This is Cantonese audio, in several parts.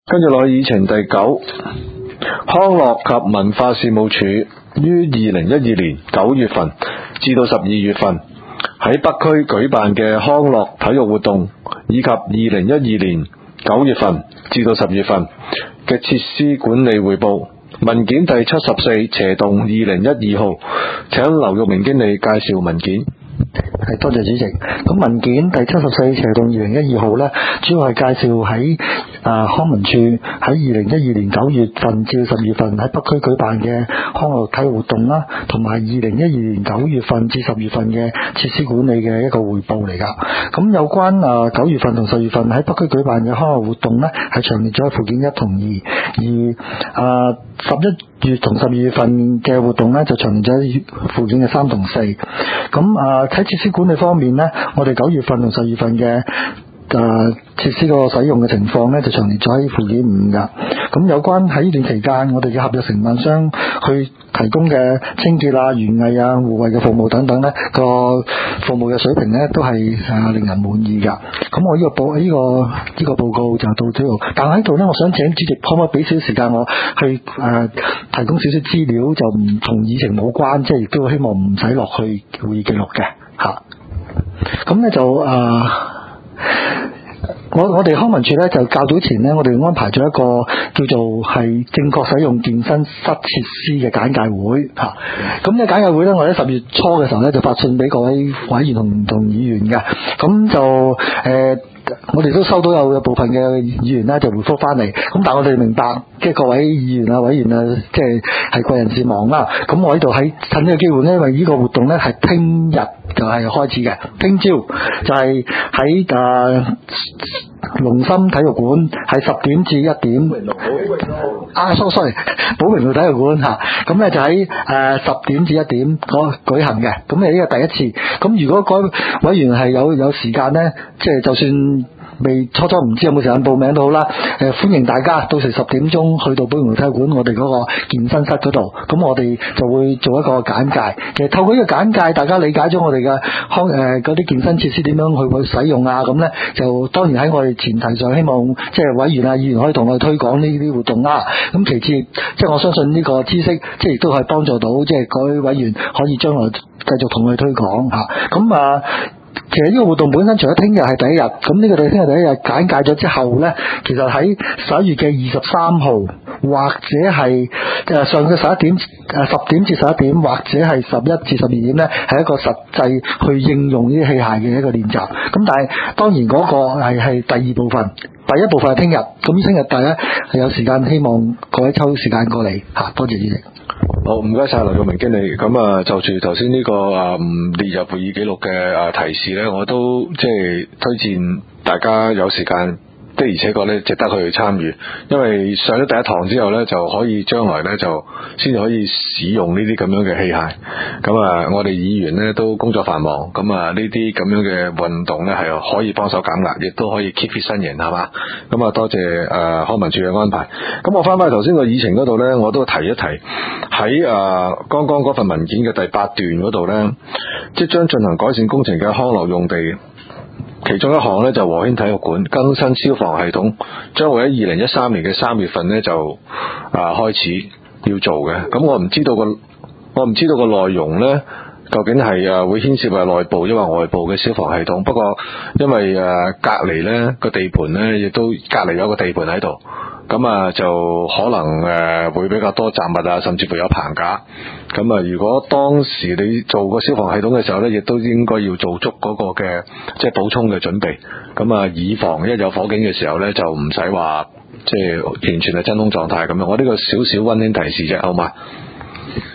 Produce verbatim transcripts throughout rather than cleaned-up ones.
跟住落去議程第九，康樂及文化事務署於二零一二年九月份至到十二月份喺北區舉辦嘅康樂體育活動，以及二零一二年九月份至到十月份嘅設施管理匯報。文件第七十四斜動二零一二號，請劉玉明經理介紹文件。 係，多謝主席。咁文件第七十四斜動二零一二號呢，主要係介紹喺啊康文署喺二零一二年九月份至十月份喺北區舉辦嘅康樂體育活動啦，同埋二零一二年九月份至十月份嘅設施管理嘅一個匯報嚟噶。咁有關啊九月份同十月份喺北區舉辦嘅康樂活動呢，係詳列咗喺附件一同二，而啊十一月同十二月份嘅活動呢，就詳列咗喺附件嘅三同四。咁啊喺設施管理方面呢，我哋九月份同十月份嘅誒設施個使用嘅情況呢，就詳列咗喺附件五噶。咁有關喺呢段期間，我哋嘅合約承辦商去提供嘅清潔啊、園藝啊、護衛嘅服務等等呢，個服務嘅水平呢，都係誒令人滿意噶。咁我呢個報呢、這個呢、這個報告就到呢度。但喺度呢，我想請主席可唔可以俾少少時間我去誒、呃、提供少少資料，就唔同議程冇關，即係亦都希望唔使落去會議記錄嘅吓。咁呢就誒。呃我我哋康文署咧就較早前咧，我哋安排咗一個叫做係正確使用健身室設施嘅簡介會吓。咁呢簡介會咧，我喺十月初嘅時候咧就發信俾各位委員同同議員嘅。咁就誒、呃，我哋都收到有部分嘅議員咧就回覆翻嚟。咁但係我哋明白，即係各位議員啊、委員啊，即係係貴人事忙啦。咁我喺度喺趁呢個機會咧，因為呢個活動咧係聽日就係開始嘅，聽朝就係喺誒龍心體育館係十點至一點，啊，sorry sorry，寶榮路體育館吓，咁咧就喺誒十點至一點嗰舉行嘅，咁誒呢個第一次。咁如果各位委員係有有時間咧，即係就算未初初唔知有冇時間報名都好啦，誒歡迎大家到時十點鐘去到寶榮路體育館我哋嗰個健身室嗰度，咁我哋就會做一個簡介。其實透過呢個簡介，大家理解咗我哋嘅康誒嗰啲健身設施點樣去使用啊，咁咧就當然喺我哋前提上，希望即係委員啊、議員可以同我哋推廣呢啲活動啦。咁其次，即係我相信呢個知識，即係亦都係幫助到即係各位委員可以將來繼續同我哋推廣嚇。咁啊。其實呢個活動本身除咗聽日係第一日，咁呢個聽日第一日簡介咗之後呢，其實喺十一月嘅二十三號或者係誒上嘅十一點誒十點至十一點，或者係十一至十二點呢，係一個實際去應用呢啲器械嘅一個練習。咁但係當然嗰個係係第二部分，第一部分係聽日。咁聽日大家係有時間，希望各位抽時間過嚟嚇，多謝主席。 好，唔該晒劉玉明經理。咁啊，就住頭先呢個啊唔列入會議記錄嘅啊提示咧，我都即係推薦大家有時間的而且確咧值得去參與，因為上咗第一堂之後咧，就可以將來咧就先至可以使用呢啲咁樣嘅器械。咁啊，我哋議員咧都工作繁忙，咁啊呢啲咁樣嘅運動咧係可以幫手減壓，亦都可以 keep fit 身形，係嘛？咁啊多謝誒、呃、康文署嘅安排。咁我翻返去頭先個議程嗰度咧，我都提一提喺誒剛剛嗰份文件嘅第八段嗰度咧，即將進行改善工程嘅康樂用地。其中一項咧就和軒體育館更新消防系統，將會喺二零一三年嘅三月份咧就啊開始要做嘅。咁我唔知道個我唔知道個內容咧，究竟係誒會牽涉係內部抑或外部嘅消防系統。不過因為誒隔離咧個地盤咧亦都隔離有個地盤喺度。咁啊，就可能誒會比較多雜物啊，甚至乎有棚架。咁啊，如果當時你做個消防系統嘅時候咧，亦都應該要做足嗰個嘅即係補充嘅準備。咁啊，以防一有火警嘅時候咧，就唔使話即係完全係真空狀態咁樣。我呢個少少溫馨提示啫，好嘛？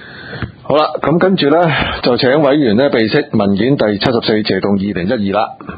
好啦，咁跟住咧就請委員咧備悉文件第七十四斜動二零一二啦。